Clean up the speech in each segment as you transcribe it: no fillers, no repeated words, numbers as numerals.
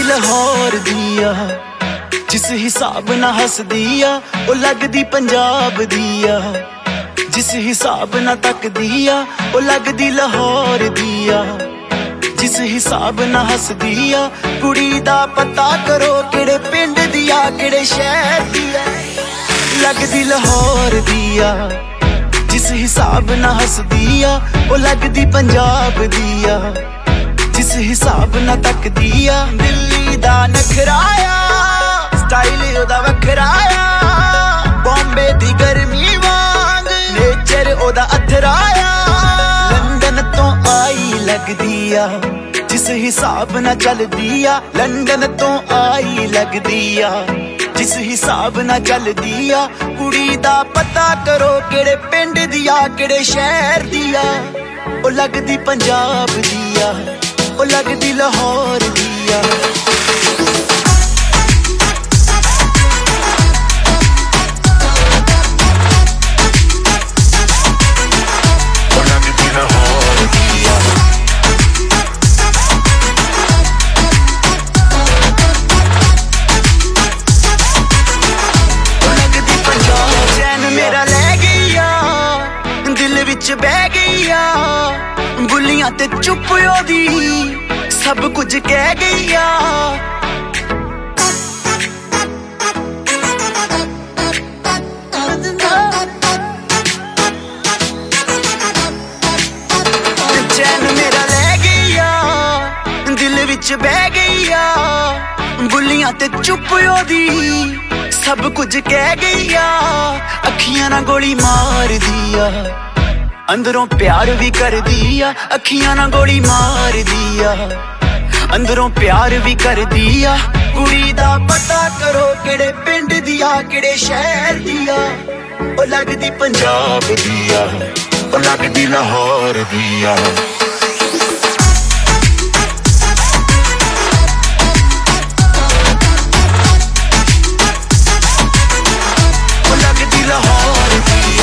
लाहौर दी आ जिस हिसाब ना हसदी आ ओ लगदी पंजाब दी आ जिस हिसाब ना तकदी आ ओ लगदी लाहौर दी आ जिस हिसाब ना हसदी आ कुड़ी दा पता करो केड़े पिंड दी आ केड़े शहर दी आ लगदी लाहौर दी आ जिस हिसाब ना हसदी आ ओ लगदी पंजाब दी आ जिस हिसाब ना तकदी आ दिल्ली दा नखराया स्टाइल ओदा वखराया बॉम्बे दी गर्मी वांग नेचर ओदा अथराया लंदन तो आई लगदी आ जिस हिसाब ना चलदी आ लंदन तो आई लगदी आ जिस हिसाब ना चलदी आ कुड़ी दा पता करो केड़े पिंड दी आ केड़े शहर दी आ ओ लगदी पंजाब दी आ ओ लगदी लाहौर दी आ बह गई आ बुलियां ते चुप ओदी सब कुछ कह गई आ चैन मेरा ले गई आ दिल विच बह गई आ बुलियां ते चुप ओदी सब कुछ कह गई आ अखियां ना गोली मार दिया अंदरों प्यार भी कर दिया अखियां ना गोली मार दिया अंदरों प्यार भी कर दिया कुड़ी दा पता करो केड़े पिंड दिया केड़े शहर दिया ओ लगदी पंजाब दिया ओ लगदी लाहौर दिया ओ लगदी लाहौर दिया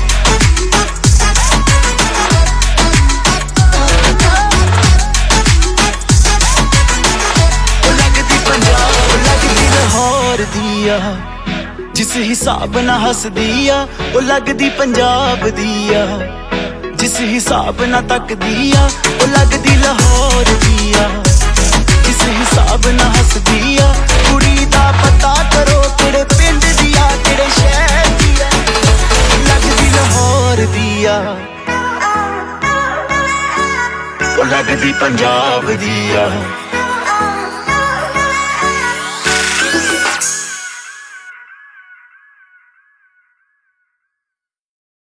दिया जिस हिसाब ना हसदी आ ओ लगदी पंजाब दी आ जिस हिसाब ना तकदी आ ओ लगदी लाहौर दी आ जिस हिसाब ना हसदी आ कुड़ी दा पता करो केड़े पिंड दी आ केड़े शहर दी आ लगदी लाहौर दी आ ओ लगदी पंजाब दी आ